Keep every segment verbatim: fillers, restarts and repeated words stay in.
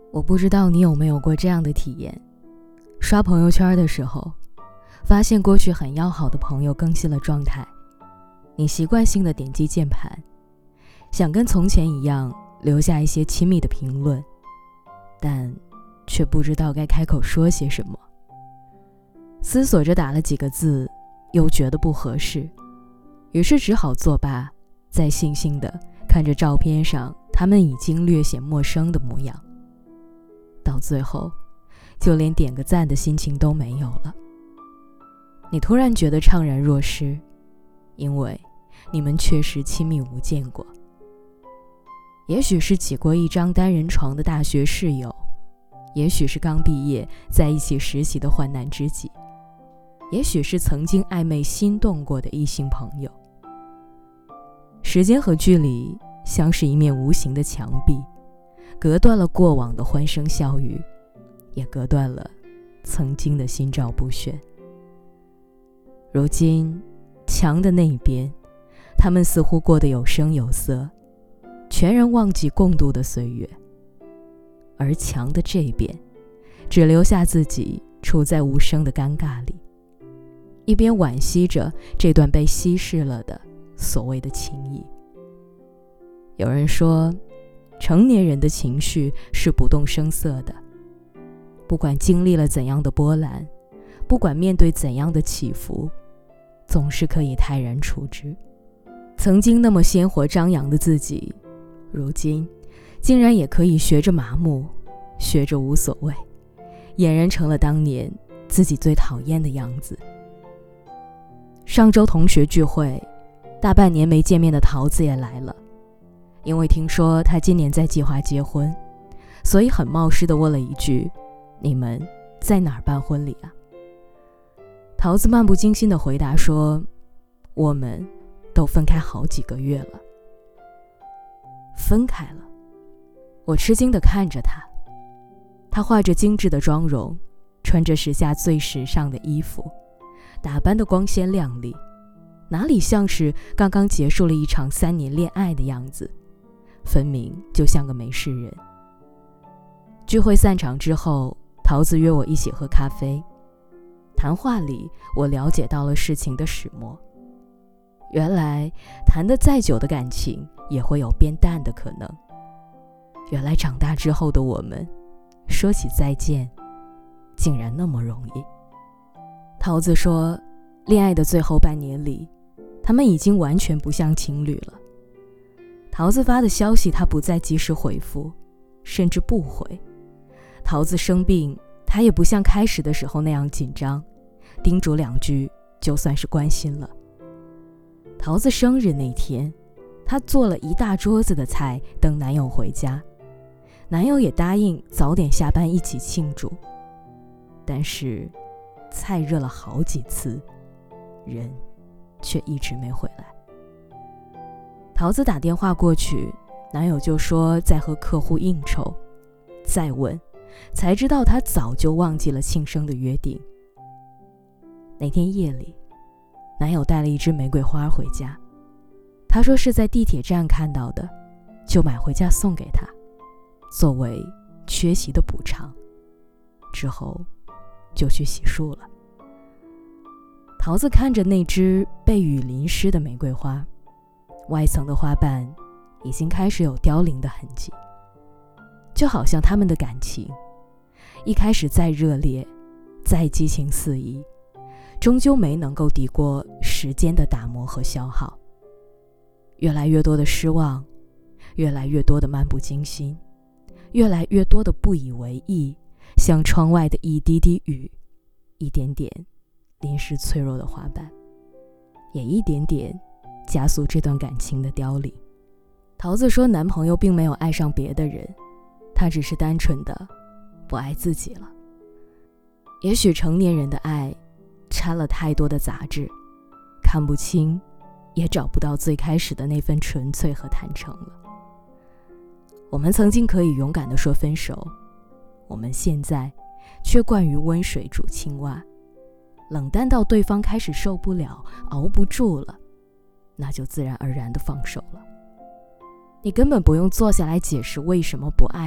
我不知道你有没有过这样的体验，刷朋友圈的时候，发现过去很要好的朋友更新了状态，你习惯性的点击键盘，想跟从前一样留下一些亲密的评论，但却不知道该开口说些什么。思索着打了几个字，又觉得不合适，于是只好作罢，再悻悻地看着照片上他们已经略显陌生的模样。到最后，就连点个赞的心情都没有了。你突然觉得怅然若失，因为你们确实亲密无间过。也许是挤过一张单人床的大学室友，也许是刚毕业在一起实习的患难知己，也许是曾经暧昧心动过的异性朋友。时间和距离像是一面无形的墙壁，隔断了过往的欢声笑语，也隔断了曾经的心照不宣。如今墙的那一边，他们似乎过得有声有色，全然忘记共度的岁月，而墙的这边只留下自己处在无声的尴尬里，一边惋惜着这段被稀释了的所谓的情谊。有人说，成年人的情绪是不动声色的，不管经历了怎样的波澜，不管面对怎样的起伏，总是可以泰然处之。曾经那么鲜活张扬的自己，如今竟然也可以学着麻木，学着无所谓，俨然成了当年自己最讨厌的样子。上周同学聚会，大半年没见面的桃子也来了。因为听说他今年在计划结婚，所以很冒失地问了一句：你们在哪儿办婚礼啊？桃子漫不经心地回答说：我们都分开好几个月了。分开了？我吃惊地看着他，他画着精致的妆容，穿着时下最时尚的衣服，打扮得光鲜亮丽，哪里像是刚刚结束了一场三年恋爱的样子，分明就像个没事人。聚会散场之后，桃子约我一起喝咖啡。谈话里，我了解到了事情的始末。原来，谈得再久的感情也会有变淡的可能。原来长大之后的我们，说起再见，竟然那么容易。桃子说，恋爱的最后半年里，他们已经完全不像情侣了。桃子发的消息他不再及时回复，甚至不回。桃子生病，他也不像开始的时候那样紧张，叮嘱两句就算是关心了。桃子生日那天，她做了一大桌子的菜等男友回家，男友也答应早点下班一起庆祝。但是菜热了好几次，人却一直没回来。桃子打电话过去，男友就说在和客户应酬，再问才知道他早就忘记了庆生的约定。那天夜里，男友带了一支玫瑰花回家，他说是在地铁站看到的，就买回家送给他，作为缺席的补偿。之后就去洗漱了。桃子看着那只被雨淋湿的玫瑰花，外层的花瓣已经开始有凋零的痕迹，就好像他们的感情一开始再热烈，再激情四溢，终究没能够抵过时间的打磨和消耗。越来越多的失望，越来越多的漫不经心，越来越多的不以为意，像窗外的一滴滴雨，一点点淋湿脆弱的花瓣，也一点点加速这段感情的凋零。桃子说，男朋友并没有爱上别的人，他只是单纯的不爱自己了。也许成年人的爱掺了太多的杂质，看不清，也找不到最开始的那份纯粹和坦诚了。我们曾经可以勇敢地说分手，我们现在却惯于温水煮青蛙，冷淡到对方开始受不了，熬不住了，那就自然而然地放手了。你根本不用坐下来解释为什么不爱了，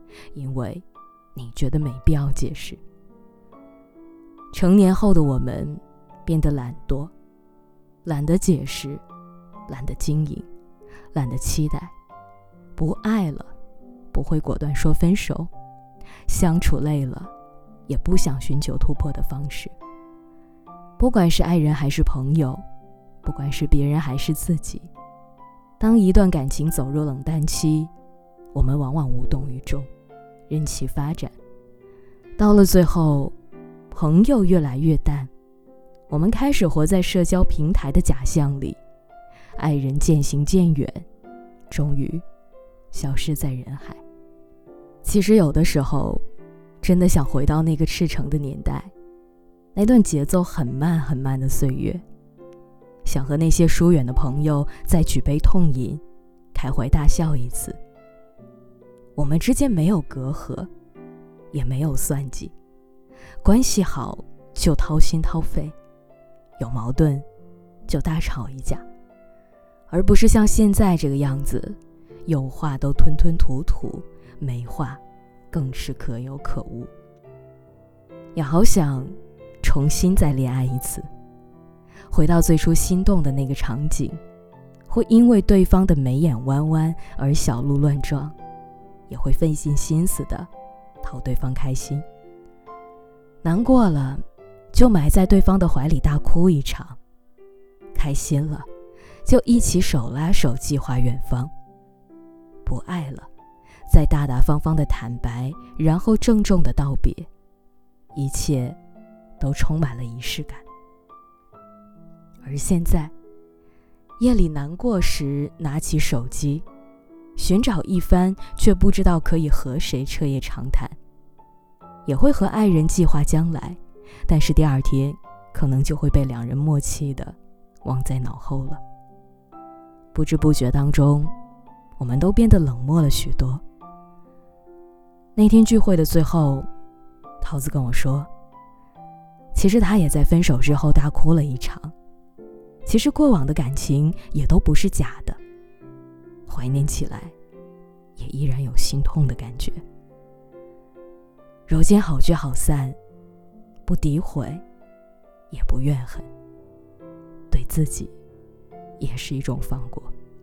因为你觉得没必要解释。成年后的我们变得懒惰，懒得解释，懒得经营，懒得期待，不爱了不会果断说分手，相处累了也不想寻求突破的方式。不管是爱人还是朋友，不管是别人还是自己，当一段感情走入冷淡期，我们往往无动于衷，任其发展。到了最后，朋友越来越淡，我们开始活在社交平台的假象里，爱人渐行渐远，终于消失在人海。其实有的时候真的想回到那个赤诚的年代，那段节奏很慢很慢的岁月，想和那些疏远的朋友再举杯痛饮，开怀大笑一次。我们之间没有隔阂，也没有算计，关系好就掏心掏肺，有矛盾就大吵一架，而不是像现在这个样子，有话都吞吞吐吐，没话更是可有可无。也好想重新再恋爱一次，回到最初心动的那个场景，会因为对方的眉眼弯弯而小鹿乱撞，也会费尽心思的讨对方开心。难过了就埋在对方的怀里大哭一场，开心了就一起手拉手计划远方。不爱了再大大方方的坦白，然后郑重的道别，一切都充满了仪式感。而现在，夜里难过时拿起手机，寻找一番，却不知道可以和谁彻夜长谈。也会和爱人计划将来，但是第二天可能就会被两人默契的忘在脑后了。不知不觉当中，我们都变得冷漠了许多。那天聚会的最后，桃子跟我说，其实他也在分手之后大哭了一场，其实过往的感情也都不是假的，怀念起来也依然有心痛的感觉。如今好聚好散，不诋毁也不怨恨，对自己也是一种放过。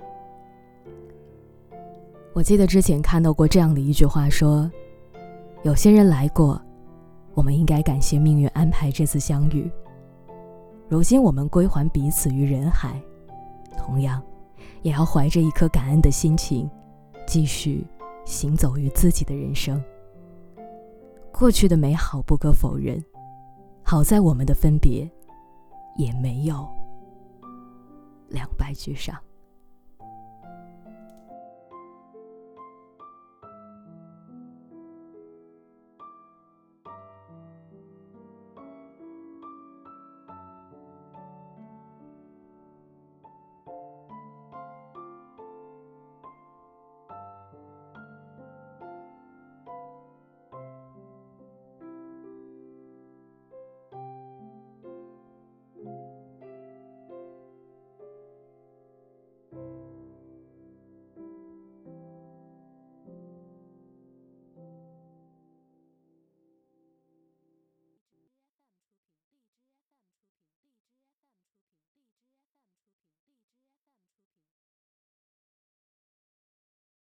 我记得之前看到过这样的一句话，说有些人来过，我们应该感谢命运安排这次相遇。如今我们归还彼此于人海，同样也要怀着一颗感恩的心情，继续行走于自己的人生。过去的美好不可否认，好在我们的分别也没有两败俱伤。